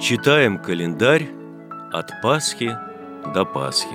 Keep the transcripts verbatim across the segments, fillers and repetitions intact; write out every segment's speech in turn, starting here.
Читаем календарь от Пасхи до Пасхи.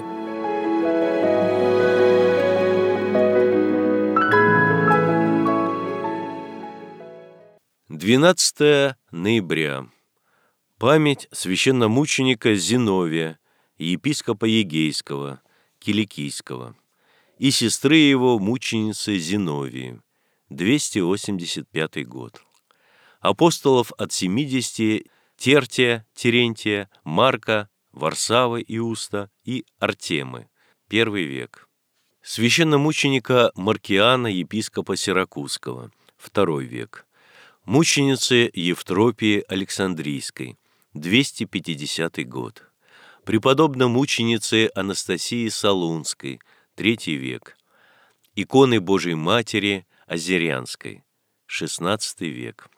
двенадцатое ноября. Память священномученика Зиновия, епископа Егейского, Киликийского, и сестры его, мученицы Зиновии, двести восемьдесят пятый год. Апостолов от семидесяти: Тертия, Терентия, Марка, Варсавы, Иуста и Артемы, первый век. Священномученика Маркиана, епископа Сиракузского, второй век. Мученицы Евтропии Александрийской, двести пятидесятый год. Преподобно-мученицы Анастасии Солунской, третий век. Иконы Божией Матери Озерянской, шестнадцатый век.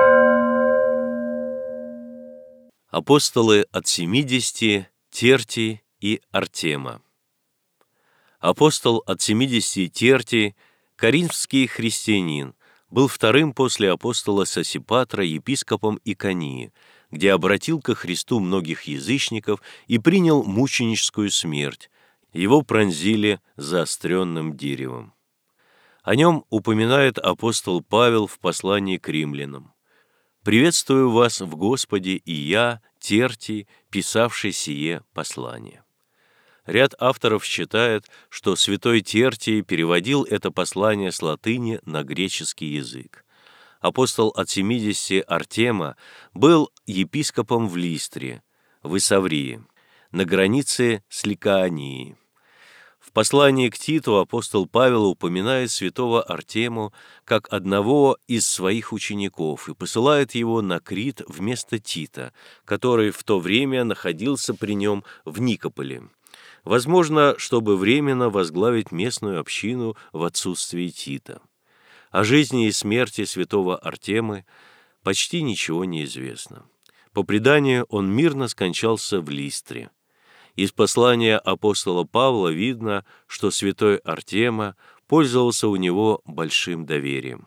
Апостолы от семидесяти: Тертий и Артема. Апостол от семидесяти Тертий, коринфский христианин, был вторым после апостола Сосипатра епископом Иконии, где обратил ко Христу многих язычников и принял мученическую смерть. Его пронзили заостренным деревом. О нем упоминает апостол Павел в послании к римлянам. «Приветствую вас в Господе и я, Тертий, писавший сие послание». Ряд авторов считает, что святой Тертий переводил это послание с латыни на греческий язык. Апостол от семидесяти Артема был епископом в Листре, в Исаврии, на границе с Ликаонией. В послании к Титу апостол Павел упоминает святого Артему как одного из своих учеников и посылает его на Крит вместо Тита, который в то время находился при нем в Никополе, возможно, чтобы временно возглавить местную общину в отсутствие Тита. О жизни и смерти святого Артемы почти ничего не известно. По преданию, он мирно скончался в Листре. Из послания апостола Павла видно, что святой Артема пользовался у него большим доверием.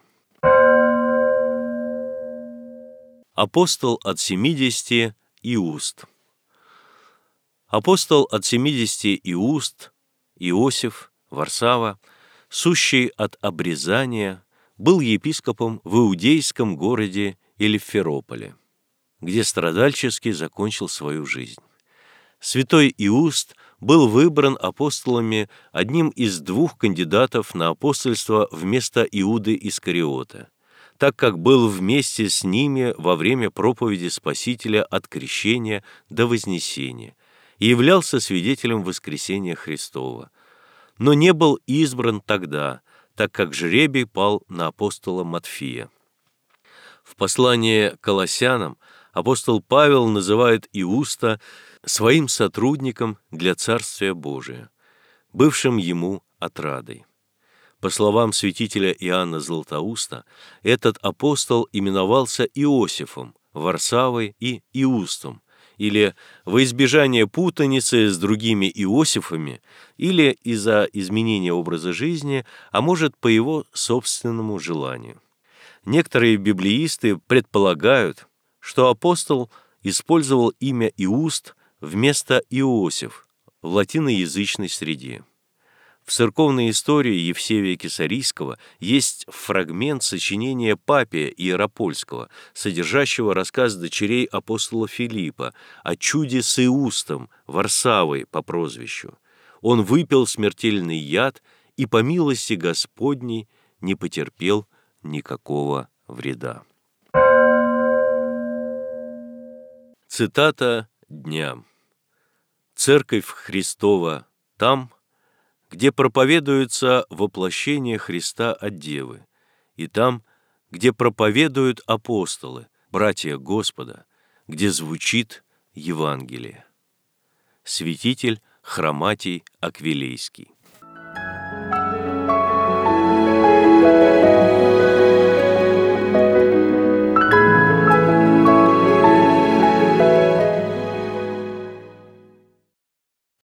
Апостол от семидесяти Иуст. Апостол от семидесяти Иуст, Иосиф, Варсава, сущий от обрезания, был епископом в иудейском городе Элеферополе, где страдальчески закончил свою жизнь. Святой Иуст был выбран апостолами одним из двух кандидатов на апостольство вместо Иуды Искариота, так как был вместе с ними во время проповеди Спасителя от крещения до вознесения и являлся свидетелем воскресения Христова, но не был избран тогда, так как жребий пал на апостола Матфия. В послании к Колоссянам апостол Павел называет Иуста своим сотрудником для Царствия Божия, бывшим ему отрадой. По словам святителя Иоанна Златоуста, этот апостол именовался Иосифом, Варсавой и Иустом, или во избежание путаницы с другими Иосифами, или из-за изменения образа жизни, а может, по его собственному желанию. Некоторые библеисты предполагают, что апостол использовал имя Иуст вместо Иосиф в латиноязычной среде. В церковной истории Евсевия Кесарийского есть фрагмент сочинения Папия Иеропольского, содержащего рассказ дочерей апостола Филиппа о чуде с Иустом, Варсавой по прозвищу. Он выпил смертельный яд и по милости Господней не потерпел никакого вреда. Цитата дня. «Церковь Христова там, где проповедуется воплощение Христа от Девы, и там, где проповедуют апостолы, братья Господа, где звучит Евангелие». Святитель Хроматий Аквилейский.